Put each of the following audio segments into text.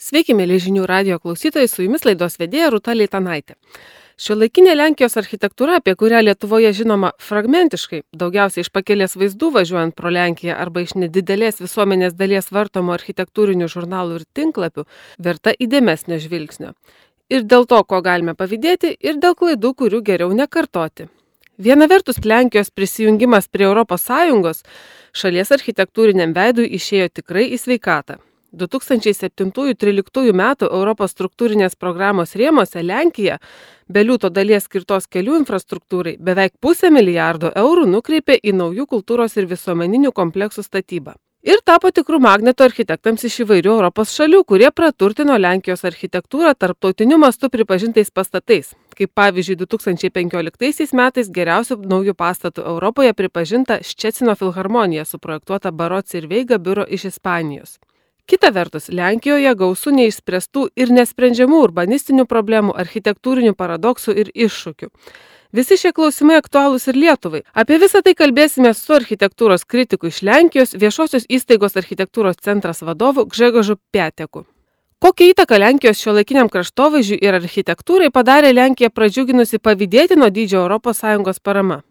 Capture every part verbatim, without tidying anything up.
Sveiki, mėly žinių radijo klausytojai, su jumis laidos vedėja Rūta Leitanaitė. Šiuolaikinė Lenkijos architektūra, apie kurią Lietuvoje žinoma fragmentiškai, daugiausiai iš pakelės vaizdų važiuojant pro Lenkiją arba iš nedidelės visuomenės dalies vartomų architektūrinių žurnalų ir tinklapių, verta įdėmesnio žvilgsnio. Ir dėl to, ko galime pavydėti, ir dėl klaidų, kurių geriau nekartoti. Viena vertus, Lenkijos prisijungimas prie Europos Sąjungos šalies architektūriniam veidui išėjo tikrai į sveikatą. du tūkstančiai septintų tryliktųjų metų Europos struktūrinės programos rėmose Lenkija, be liūto dalies skirtos kelių infrastruktūrai, beveik pusę milijardo eurų nukreipė į naujų kultūros ir visuomeninių kompleksų statybą. Ir tapo tikrų magnetų architektams iš įvairių Europos šalių, kurie praturtino Lenkijos architektūrą tarptautiniu mastu pripažintais pastatais, kaip pavyzdžiui du tūkstančiai penkioliktaisiais metais geriausių naujų pastatų Europoje pripažinta Ščecino filharmonija, suprojektuota Baroci ir Veiga biuro iš Ispanijos. Kita vertus, Lenkijoje gausu neišspręstų ir nesprendžiamų urbanistinių problemų, architektūrinių paradoksų ir iššūkių. Visi šie klausimai aktualūs ir Lietuvai. Apie visą tai kalbėsime su architektūros kritiku iš Lenkijos, viešosios įstaigos architektūros centras vadovu Gžegožu Piateku. Kokią įtaką Lenkijos šiuolaikiniam kraštovaizdžiui ir architektūrai padarė Lenkiją pradžiuginusi pavydėtino dydžio Europos Sąjungos parama?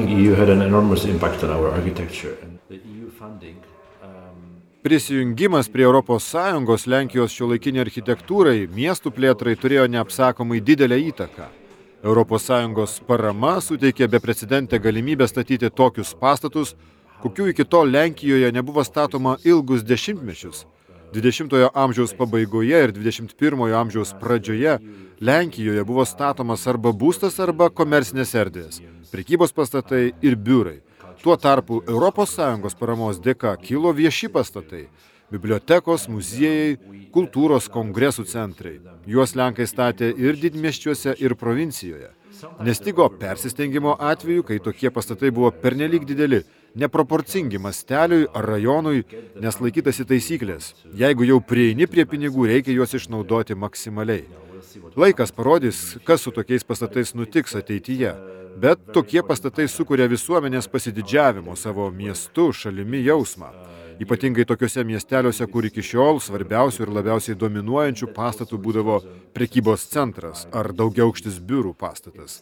Prisijungimas prie Europos Sąjungos Lenkijos šiuolaikinei architektūrai, miestų plėtrai turėjo neapsakomai didelę įtaką. Europos Sąjungos parama suteikė beprecedentę galimybę statyti tokius pastatus, kokių iki tol Lenkijoje nebuvo statoma ilgus dešimtmečius. dvidešimtojo amžiaus pabaigoje ir dvidešimt pirmojo amžiaus pradžioje Lenkijoje buvo statomas arba būstas arba komercinės erdvės, prekybos pastatai ir biurai. Tuo tarpu Europos Sąjungos paramos dėka kilo vieši pastatai – bibliotekos, muziejai, kultūros kongresų centrai. Juos Lenkai statė ir didmiesčiuose, ir provincijoje. Nestigo persistengimo atveju, kai tokie pastatai buvo pernelyg dideli, neproporcingi masteliui ar rajonui, nes laikytasi taisyklės. Jeigu jau prieini prie pinigų, reikia juos išnaudoti maksimaliai. Laikas parodys, kas su tokiais pastatais nutiks ateityje. Bet tokie pastatai sukuria visuomenės pasididžiavimo savo miestu, šalimi jausmą. Ypatingai tokiuose miesteliuose, kur iki šiol svarbiausių ir labiausiai dominuojančių pastatų būdavo prekybos centras ar daugiaaukštis biurų pastatas.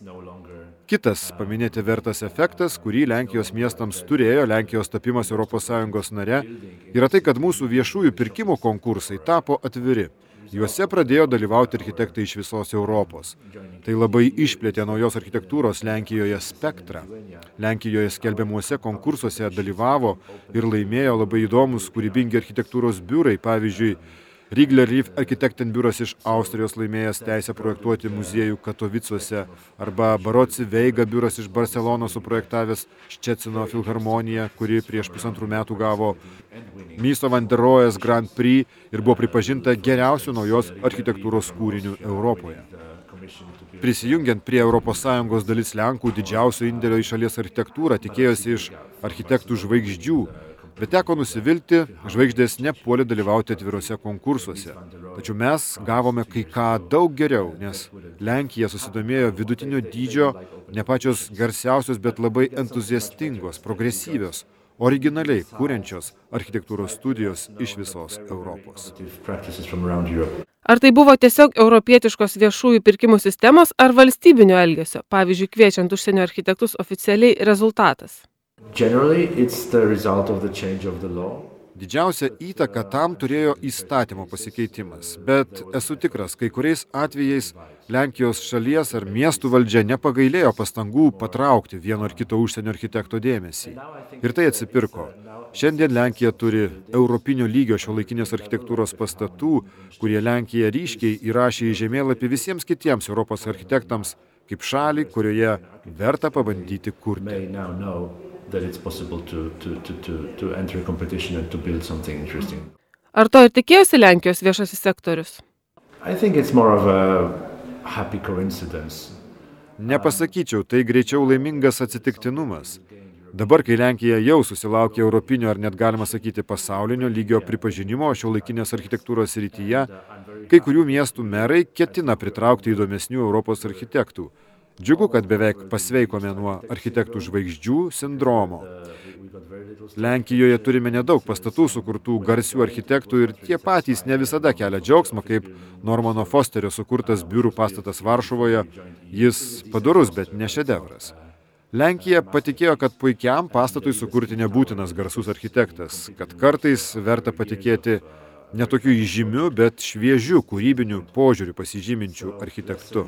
Kitas paminėti vertas efektas, kurį Lenkijos miestams turėjo Lenkijos tapimas Europos Sąjungos nare, yra tai, kad mūsų viešųjų pirkimų konkursai tapo atviri. Juose pradėjo dalyvauti architektai iš visos Europos. Tai labai išplėtė naujos architektūros Lenkijoje spektrą. Lenkijoje skelbiamuose konkursuose dalyvavo ir laimėjo labai įdomus kūrybingi architektūros biurai, pavyzdžiui, Riegler Rief Architektenbiuras iš Austrijos laimėjęs teisę projektuoti muziejų Katovicuose arba Baroci Veiga biuras iš Barcelonos suprojektavęs Ščecino filharmoniją, kuri prieš pusantrų metų gavo Mies van der Rohe's Grand Prix ir buvo pripažinta geriausių naujos architektūros kūrinių Europoje. Prisijungiant prie Europos Sąjungos dalis Lenkų didžiausio indėlio į šalies architektūrą tikėjosi iš architektų žvaigždžių, bet teko nusivilti, žvaigždės nepuolė dalyvauti atviruose konkursuose. Tačiau mes gavome kai ką daug geriau, nes Lenkija susidomėjo vidutinio dydžio, ne pačios garsiausios, bet labai entuziastingos, progresyvios, originaliai kuriančios architektūros studijos iš visos Europos. Ar tai buvo tiesiog europietiškos viešųjų pirkimų sistemos ar valstybinio elgesio, pavyzdžiui, kviečiant užsienio architektus oficialiai rezultatas? Didžiausia įtaka tam turėjo įstatymo pasikeitimas, bet esu tikras, kai kuriais atvejais Lenkijos šalies ar miestų valdžia nepagailėjo pastangų patraukti vieno ar kito užsienio architekto dėmesį. Ir tai atsipirko. Šiandien Lenkija turi europinio lygio šiuolaikinės architektūros pastatų, kurie Lenkiją ryškiai įrašė į žemėlapį visiems kitiems Europos architektams kaip šalį, kurioje verta pabandyti kurti. Ar to ir tikėjosi Lenkijos viešasis sektorius? Nepasakyčiau, tai greičiau laimingas atsitiktinumas. Dabar, kai Lenkija jau susilaukė europinio ar net galima sakyti pasaulinio lygio pripažinimo šiuolaikinės architektūros srityje, kai kurių miestų merai ketina pritraukti įdomesnių Europos architektų. Džiugu, kad beveik pasveikome nuo architektų žvaigždžių sindromo. Lenkijoje turime nedaug pastatų sukurtų garsių architektų ir tie patys ne visada kelia džiaugsmą, kaip Normano Fosterio sukurtas biurų pastatas Varšuvoje. Jis padorus, bet ne šedevras. Lenkija patikėjo, kad puikiam pastatui sukurti nebūtinas garsus architektas, kad kartais verta patikėti ne tokiu įžymiu, bet šviežiu kūrybiniu požiūriu pasižyminčiu architektu.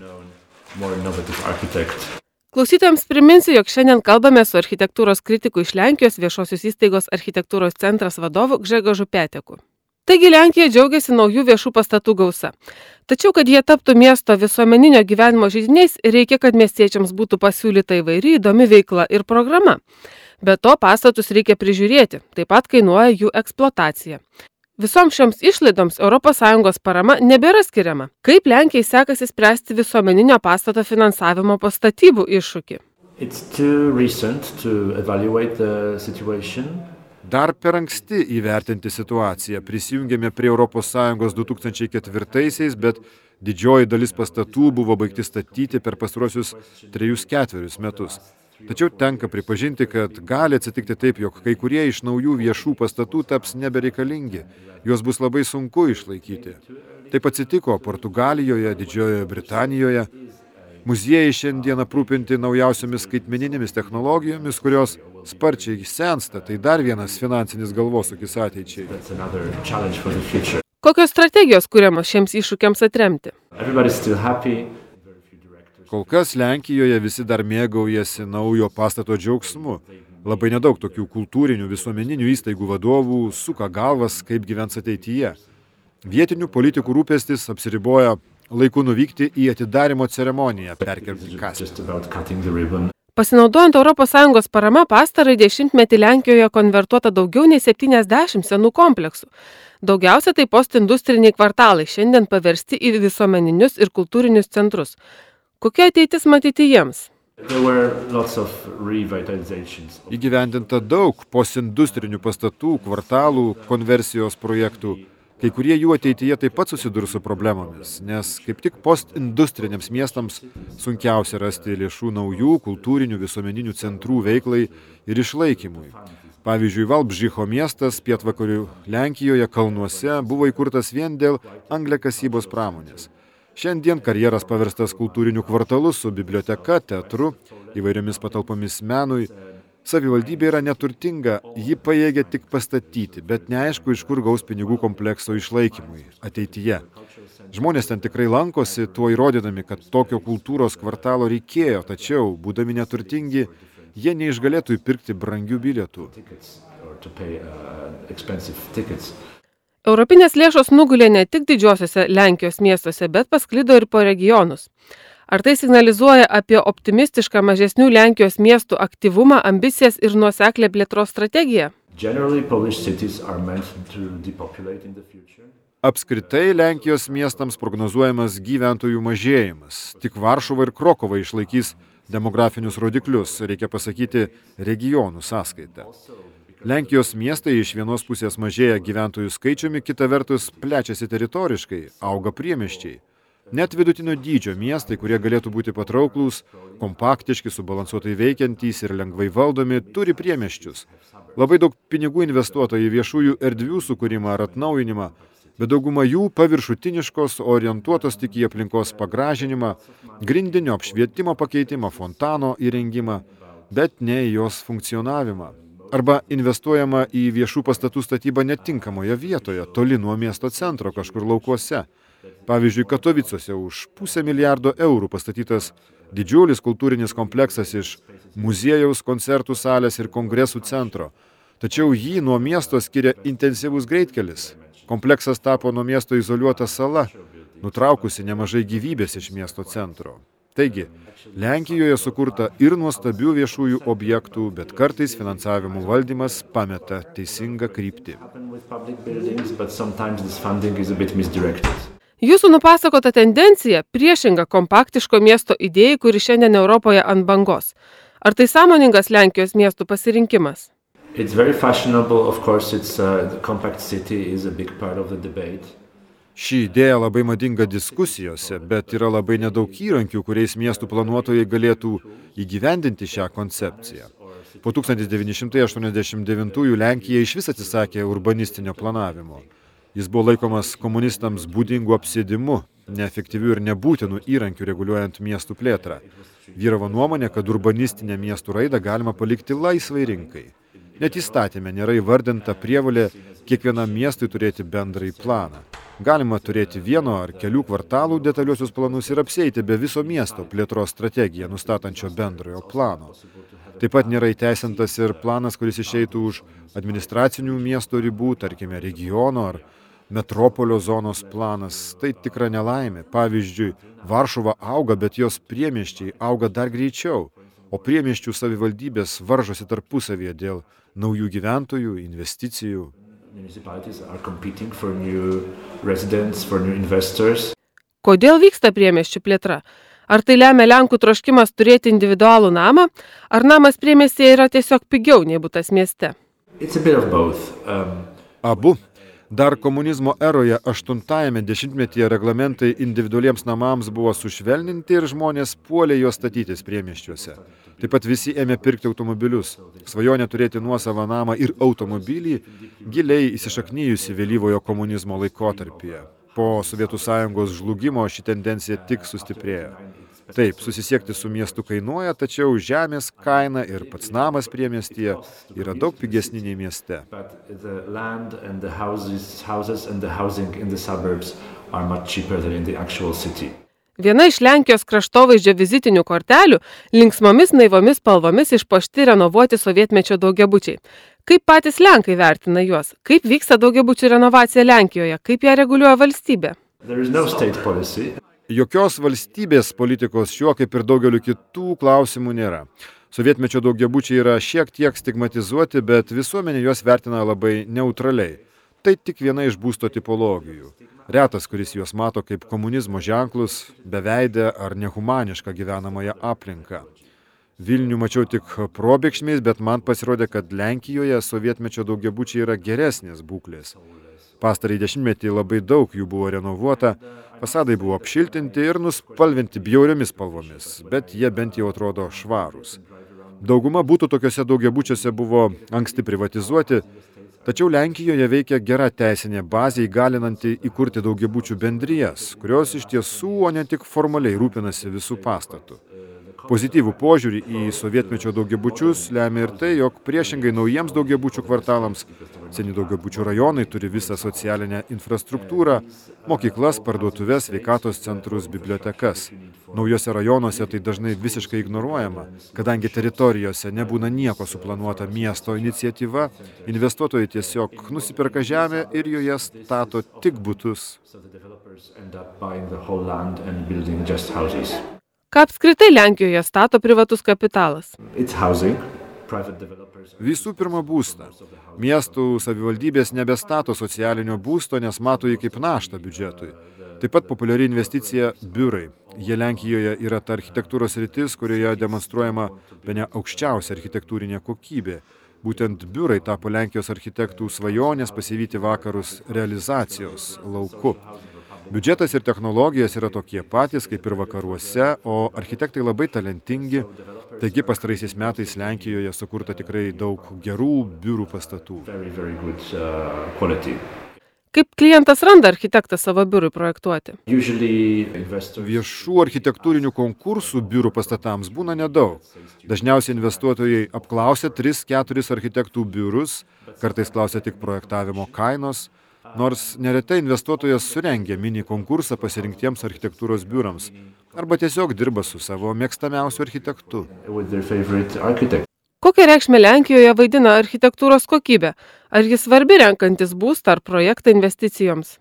Klausytojams priminsiu, jog šiandien kalbame su architektūros kritiku iš Lenkijos viešosios įstaigos architektūros centras vadovu Grzegorzu Pieteku. Taigi Lenkija džiaugiasi naujų viešų pastatų gausa. Tačiau, kad jie taptų miesto visuomeninio gyvenimo židiniais, reikia, kad miestiečiams būtų pasiūlyta įvairi įdomi veikla ir programa. Be to, pastatus reikia prižiūrėti, taip pat kainuoja jų eksploatacija. Visoms šioms išlaidoms Europos Sąjungos parama nebėra skiriama. Kaip Lenkijai sekasi spręsti visuomeninio pastato finansavimo po statybų iššūkį? Dar per anksti įvertinti situaciją. Prisijungėme prie Europos Sąjungos du tūkstančiai ketvirtaisiais, bet didžioji dalis pastatų buvo baigti statyti per pastaruosius trejus ketverius metus. Tačiau tenka pripažinti, kad gali atsitikti taip, jog kai kurie iš naujų viešų pastatų taps nebereikalingi. Juos bus labai sunku išlaikyti. Taip atsitiko Portugalijoje, Didžiojoje Britanijoje. Muziejai šiandien aprūpinti naujausiomis skaitmeninėmis technologijomis, kurios sparčiai sensta, tai dar vienas finansinis galvosūkis ateičiai. Kokios strategijos kuriamos šiems iššūkiams atremti? Kol kas Lenkijoje visi dar mėgaujasi naujo pastato džiaugsmu. Labai nedaug tokių kultūrinių visuomeninių įstaigų vadovų suka galvas, kaip gyvens ateityje. Vietinių politikų rūpestis apsiriboja laiku nuvykti į atidarymo ceremoniją, perkelti kasę. Pasinaudojant Europos Sąjungos parama, pastarąjį dešimtmetį Lenkijoje konvertuota daugiau nei septyniasdešimt senų kompleksų. Daugiausia tai postindustriniai kvartalai, šiandien paversti į visuomeninius ir kultūrinius centrus. Kokia ateitis matyti jiems? Įgyvendinta daug postindustrinių pastatų, kvartalų, konversijos projektų. Kai kurie jų ateityje taip pat susidurs su problemomis, nes kaip tik postindustriniams miestams sunkiausia rasti lėšų naujų kultūrinių visuomeninių centrų veiklai ir išlaikymui. Pavyzdžiui, Valbžicho miestas pietvakarių Lenkijoje Kalnuose buvo įkurtas vien dėl angliakasybos pramonės. Šiandien karjeras paverstas kultūriniu kvartalu su biblioteka, teatru, įvairiomis patalpomis menui. Savivaldybė yra neturtinga, ji pajėgia tik pastatyti, bet neaišku, iš kur gaus pinigų komplekso išlaikymui ateityje. Žmonės ten tikrai lankosi, tuo įrodydami, kad tokio kultūros kvartalo reikėjo, tačiau, būdami neturtingi, jie neišgalėtų įpirkti brangių bilietų. Europinės lėšos nugulė ne tik didžiosiuose Lenkijos miestuose, bet pasklido ir po regionus. Ar tai signalizuoja apie optimistišką mažesnių Lenkijos miestų aktyvumą, ambicijas ir nuoseklę plėtros strategiją? Apskritai Lenkijos miestams prognozuojamas gyventojų mažėjimas. Tik Varšuva ir Krokova išlaikys demografinius rodiklius, reikia pasakyti, regionų sąskaitą. Lenkijos miestai iš vienos pusės mažėja gyventojų skaičiumi, kita vertus plečiasi teritoriškai, auga priemiesčiai. Net vidutinio dydžio miestai, kurie galėtų būti patrauklūs, kompaktiški, subalansuotai veikiantys ir lengvai valdomi, turi priemiesčius. Labai daug pinigų investuota į viešųjų erdvių sukūrimą ar atnaujinimą, bet dauguma jų paviršutiniškos, orientuotos tik į aplinkos pagražinimą, grindinio apšvietimo pakeitimą, fontano įrengimą, bet ne į jos funkcionavimą. Arba investuojama į viešų pastatų statybą netinkamoje vietoje, toli nuo miesto centro, kažkur laukuose. Pavyzdžiui, Katovicuose už pusę milijardo eurų pastatytas didžiulis kultūrinis kompleksas iš muziejaus, koncertų salės ir kongresų centro. Tačiau jį nuo miesto skiria intensyvus greitkelis. Kompleksas tapo nuo miesto izoliuota sala, nutraukusi nemažai gyvybės iš miesto centro. Taigi, Lenkijoje sukurta ir nuostabių viešųjų objektų, bet kartais finansavimo valdymas pameta teisingą kryptį. Jūsų nupasakota tendencija priešinga kompaktiško miesto idėjai, kuri šiandien Europoje ant bangos. Ar tai sąmoningas Lenkijos miestų pasirinkimas? Ši idėja labai madinga diskusijose, bet yra labai nedaug įrankių, kuriais miestų planuotojai galėtų įgyvendinti šią koncepciją. Po tūkstantis devyni šimtai aštuoniasdešimt devintųjų Lenkija išvis atsisakė urbanistinio planavimo. Jis buvo laikomas komunistams būdingu apsėdimu, neefektyviu ir nebūtinu įrankiu reguliuojant miestų plėtrą. Vyravo nuomonė, kad urbanistinę miestų raidą galima palikti laisvai rinkai. Net įstatymė nėra įvardinta prievolė kiekvienam miestui turėti bendrąjį planą. Galima turėti vieno ar kelių kvartalų detaliuosius planus ir apsieiti be viso miesto plėtros strategiją nustatančio bendrojo plano. Taip pat nėra įteisintas ir planas, kuris išeitų už administracinių miesto ribų, tarkime regiono ar metropolio zonos planas. Tai tikra nelaimė. Pavyzdžiui, Varšuva auga, bet jos priemiesčiai auga dar greičiau, o priemiesčių savivaldybės varžosi tarpusavyje dėl naujų gyventojų, investicijų. Kodėl vyksta priemiesčių plėtra? Ar tai lemia Lenkų troškimas turėti individualų namą, ar namas priemiestyje yra tiesiog pigiau nei butas mieste? Um... Abu. Dar komunizmo eroje aštuntajame dešimtmetyje reglamentai individualiems namams buvo sušvelninti ir žmonės puolė juos statytis priemiesčiuose. Taip pat visi ėmė pirkti automobilius. Svajonė turėti nuosavą namą ir automobilį giliai įsišaknyjusi vėlyvojo komunizmo laikotarpyje. Po Sovietų Sąjungos žlugimo ši tendencija tik sustiprėjo. Taip, susisiekti su miestu kainuoja, tačiau žemės kaina ir pats namas priemiestyje yra daug pigesni nei mieste. Viena iš Lenkijos kraštovaizdžio vizitinių kortelių linksmomis naivomis spalvomis išpuošti renovuoti sovietmečio daugiabučiai. Kaip patys Lenkai vertina juos? Kaip vyksta daugiabučių renovacija Lenkijoje? Kaip ją reguliuoja valstybė? Jokios valstybės politikos šiuo kaip ir daugeliu kitų klausimų nėra. Sovietmečio daugiabučiai yra šiek tiek stigmatizuoti, bet visuomenė juos vertina labai neutraliai. Tai tik viena iš būsto tipologijų. Retas, kuris juos mato kaip komunizmo ženklus, beveidę ar nehumanišką gyvenamąją aplinką. Vilnių mačiau tik probėgšmiais, bet man pasirodė, kad Lenkijoje sovietmečio daugiabučiai yra geresnės būklės. Pastarąjį dešimtmetį labai daug jų buvo renovuota, fasadai buvo apšiltinti ir nuspalvinti bjauriomis spalvomis, bet jie bent jau atrodo švarūs. Dauguma būtų tokiuose daugiabučiuose buvo anksti privatizuoti, tačiau Lenkijoje veikia gera teisinė bazė įgalinanti įkurti daugiabučių bendrijas, kurios iš tiesų, o ne tik formaliai rūpinasi visų pastatų. Pozityvų požiūrį į sovietmečio daugiabučius lemia ir tai, jog priešingai naujiems daugiabučių kvartalams, seni daugiabučių rajonai turi visą socialinę infrastruktūrą, mokyklas, parduotuves, sveikatos centrus, bibliotekas. Naujose rajonuose tai dažnai visiškai ignoruojama, kadangi teritorijose nebūna nieko suplanuota miesto iniciatyva, investuotojai tiesiog nusiperka žemę ir joje stato tik butus. Ką apskritai Lenkijoje stato privatus kapitalas? Visų pirma būstą. Miestų savivaldybės nebestato socialinio būsto, nes mato jį kaip naštą biudžetui. Taip pat populiari investicija biurai. Jie Lenkijoje yra ta architektūros sritis, kurioje demonstruojama bene aukščiausia architektūrinė kokybė. Būtent biurai tapo Lenkijos architektų svajonės pasivyti vakarus realizacijos lauku. Biudžetas ir technologijos yra tokie patys kaip ir vakaruose, o architektai labai talentingi, taigi pastaraisiais metais Lenkijoje sukurta tikrai daug gerų biurų pastatų. Kaip klientas randa architektą savo biurui projektuoti? Viešų architektūrinių konkursų biurų pastatams būna nedaug. Dažniausiai investuotojai apklausia tris keturis architektų biurus, kartais klausia tik projektavimo kainos, nors neretai investuotojas surengia mini konkursą pasirinktiems architektūros biurams arba tiesiog dirba su savo mėgstamiausiu architektu. Kokią reikšmę Lenkijoje vaidina architektūros kokybė? Ar jis svarbi renkantis būstą ar projektą investicijoms?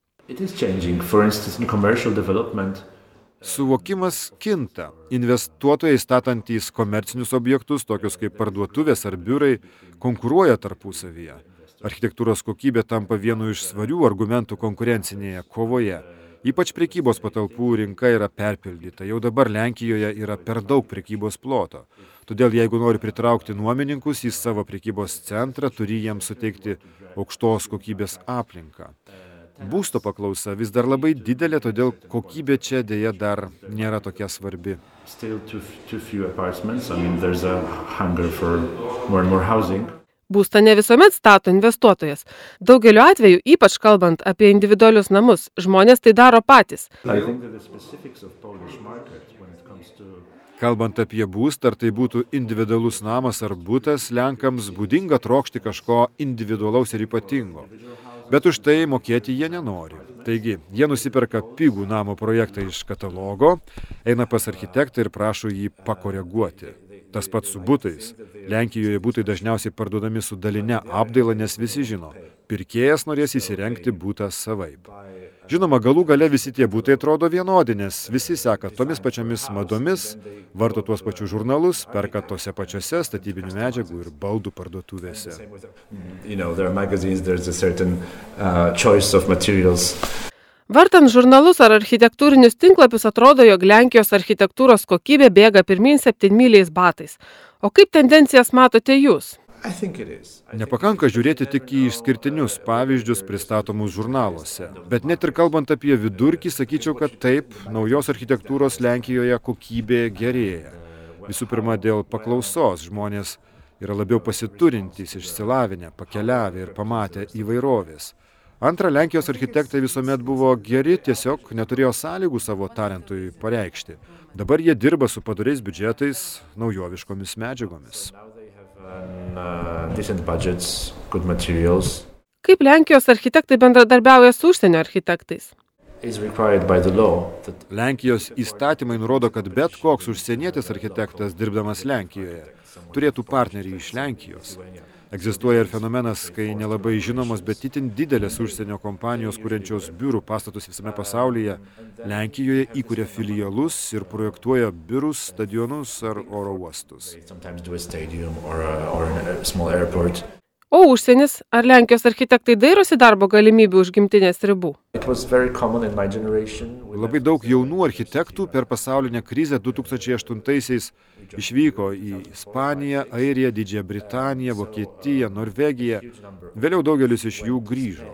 Suvokimas kinta. Investuotojai statantys komercinius objektus, tokius kaip parduotuvės ar biurai, konkuruoja tarpusavyje. Architektūros kokybė tampa vienu iš svarių argumentų konkurencinėje kovoje. Ypač prekybos patalpų rinka yra perpildyta. Jau dabar Lenkijoje yra per daug prekybos ploto. Todėl jeigu nori pritraukti nuomininkus į savo prekybos centrą, turi jiems suteikti aukštos kokybės aplinką. Būsto paklausa vis dar labai didelė, todėl kokybė čia dėja dar nėra tokia svarbi. Still too, too few apartments. I mean, there's a hunger for more and more housing. Būstą ne visuomet stato investuotojas. Daugeliu atveju, ypač kalbant apie individualius namus, žmonės tai daro patys. I think that the specifics of Polish market when it comes to Kalbant apie būstą, ar tai būtų individualus namas ar butas, Lenkams būdinga trokšti kažko individualaus ir ypatingo. Bet už tai mokėti jie nenori. Taigi, jie nusiperka pigų namo projektą iš katalogo, eina pas architektą ir prašo jį pakoreguoti. Tas pats su butais. Lenkijoje butai dažniausiai parduodami su daline apdaila, nes visi žino, pirkėjas norės įsirengti butą savaip. Žinoma, galų gale visi tie butai atrodo vienodi, nes visi seka tomis pačiomis madomis, varto tuos pačius žurnalus, perka tose pačiose statybinių medžiagų ir baldų parduotuvėse. you know, there are magazines, there's a certain uh, choice of materials. Vartant žurnalus ar architektūrinius tinklapius atrodo, jog Lenkijos architektūros kokybė bėga pirmyn septynmyliais batais. O kaip tendencijas matote jūs? I think it is. I Nepakanka žiūrėti tik į išskirtinius pavyzdžius pristatomus žurnaluose. Bet net ir kalbant apie vidurkį, sakyčiau, kad taip, naujos architektūros Lenkijoje kokybė gerėja. Visų pirma, dėl paklausos žmonės yra labiau pasiturintys, išsilavinę, pakeliavę ir pamatę įvairovės. Antra, Lenkijos architektai visuomet buvo geri, tiesiog neturėjo sąlygų savo talentui pareikšti. Dabar jie dirba su padoriais biudžetais, naujoviškomis medžiagomis. Now they have um, uh, decent budgets, good materials. Kaip Lenkijos architektai bendradarbiauja su užsienio architektais? Is required by the law that Lenkijos įstatymai nurodo, kad bet koks užsienietis architektas, dirbdamas Lenkijoje, turėtų partnerį iš Lenkijos. Egzistuoja ir fenomenas, kai nelabai žinomos, bet itin didelės užsienio kompanijos, kuriančios biurų pastatus visame pasaulyje, Lenkijoje įkuria filialus ir projektuoja biurus, stadionus ar oro uostus. sometimes do a stadium or a, or a small airport. O užsienis, ar Lenkijos architektai dairosi darbo galimybių už gimtinės ribų? It was very common in my generation. We Labai daug jaunų architektų per pasaulinę krizę du tūkstančiai aštuntaisiais išvyko į Ispaniją, Airiją, Didžiąją Britaniją, Vokietiją, Norvegiją. Vėliau daugelis iš jų grįžo.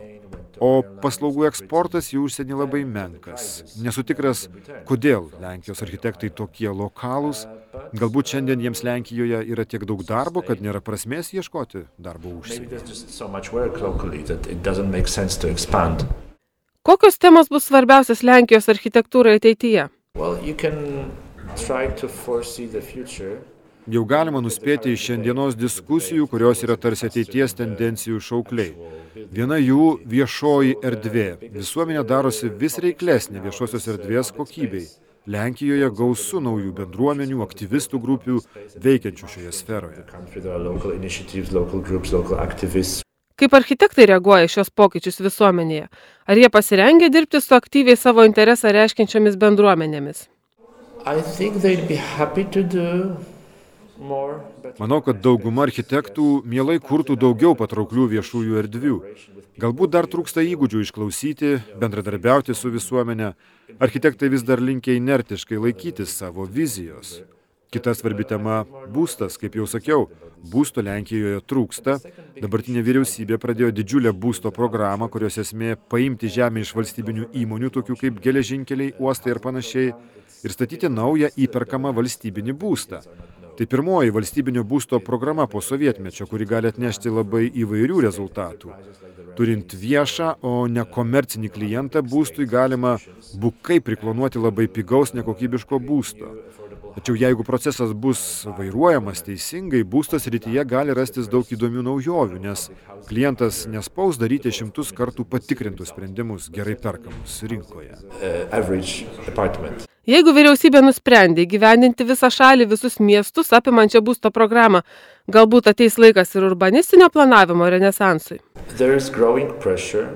O paslaugų eksportas į užsienį labai menkas. Nesu tikras, kodėl Lenkijos architektai tokie lokalūs. Galbūt šiandien jiems Lenkijoje yra tiek daug darbo, kad nėra prasmės ieškoti darbo Maybe užsienyje. there's just so much work locally that it doesn't make sense to expand. Kokios temos bus svarbiausias Lenkijos architektūrai ateityje? Well, you can try to foresee the future. Jau galima nuspėti iš šiandienos diskusijų, kurios yra tarsi ateities tendencijų šaukliai. Viena jų viešoji erdvė. Visuomenė darosi vis reiklesnė viešosios erdvės kokybei. Lenkijoje gausu naujų bendruomenių, aktyvistų grupių veikiančių šioje sferoje. Country, there are local initiatives, local groups, local activists. Kaip architektai reaguoja į šios pokyčius visuomenėje? Ar jie pasirengę dirbti su aktyviai savo interesą reiškiančiomis bendruomenėmis? I think they'd be happy to do more, but Manau, kad dauguma architektų mielai kurtų daugiau patrauklių viešųjų erdvių. Galbūt dar trūksta įgūdžių išklausyti, bendradarbiauti su visuomenė. Architektai vis dar linkia inertiškai laikytis savo vizijos. Kita svarbi tema – būstas, kaip jau sakiau. Būsto Lenkijoje trūksta. Dabartinė vyriausybė pradėjo didžiulę būsto programą, kurios esmė paimti žemę iš valstybinių įmonių, tokių kaip geležinkeliai, uostai ir panašiai, ir statyti naują įperkamą valstybinį būstą. Tai pirmoji valstybinio būsto programa po sovietmečio, kuri gali atnešti labai įvairių rezultatų. Turint viešą, o ne komercinį klientą būstui galima bukai priklonuoti labai pigaus nekokybiško būsto. Tačiau jeigu procesas bus vairuojamas teisingai, būsto srityje gali rastis daug įdomių naujovių, nes klientas nespaus daryti šimtus kartų patikrintus sprendimus gerai perkamus rinkoje. uh, average apartment. Jeigu vyriausybė nusprendė įgyvendinti visą šalį, visus miestus apimančią būsto programą, galbūt ateis laikas ir urbanistinio planavimo renesansui? There is growing pressure,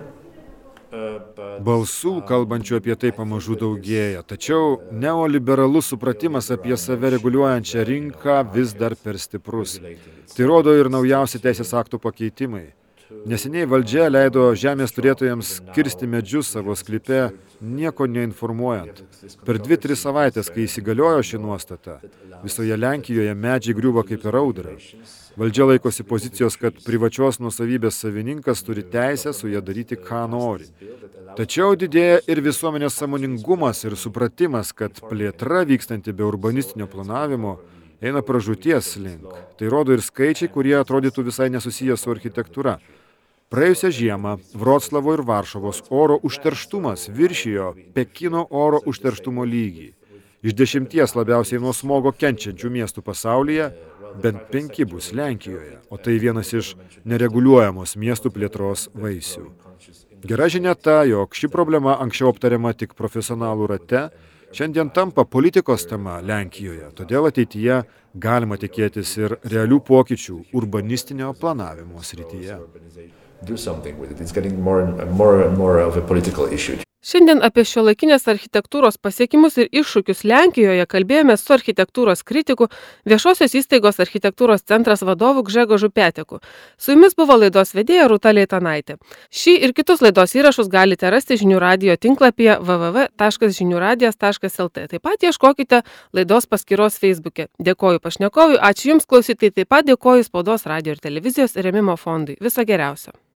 uh, but Balsų, kalbančių apie tai, pamažu daugėja, tačiau neoliberalus supratimas apie save reguliuojančią rinką vis dar per stiprus. Tai rodo ir naujausi teisės aktų pakeitimai. Neseniai valdžia leido žemės turėtojams kirsti medžius savo sklype, nieko neinformuojant. Per dvi, tris savaitės, kai įsigaliojo ši nuostata, visoje Lenkijoje medžiai griuvo kaip per audrą. Valdžia laikosi pozicijos, kad privačios nuosavybės savininkas turi teisę su ją daryti, ką nori. Tačiau didėja ir visuomenės sąmoningumas ir supratimas, kad plėtra vykstanti be urbanistinio planavimo eina pražūties link. Tai rodo ir skaičiai, kurie atrodytų visai nesusiję su architektūra. Praėjusią žiemą Vroclavo ir Varšuvos oro užterštumas viršijo Pekino oro užterštumo lygį. Iš dešimties labiausiai nuo smogo kenčiančių miestų pasaulyje bent penki bus Lenkijoje, o tai vienas iš nereguliuojamos miestų plėtros vaisių. Gera žinia ta, jog ši problema anksčiau aptariama tik profesionalų rate, šiandien tampa politikos tema Lenkijoje, todėl ateityje galima tikėtis ir realių pokyčių urbanistinio planavimo srityje. Do something with it. It's getting more and more and more of a political issue. Šiandien apie šiuolaikinės architektūros pasiekimus ir iššūkius Lenkijoje kalbėjome su architektūros kritiku, viešosios įstaigos architektūros centras vadovu Gžegožu Peteku. Su jumis buvo laidos vedėja Rūta Leitanaitė. Šį ir kitus laidos įrašus galite rasti Žinių radijo tinklapyje w w w taškas žinių radijas taškas l t. Taip pat ieškokite laidos paskyros Facebook'e. Dėkoju pašnekovui, ačiū Jums klausytojai, taip pat dėkoju Spaudos, radijo ir televizijos rėmimo fondui. Viso geriausio.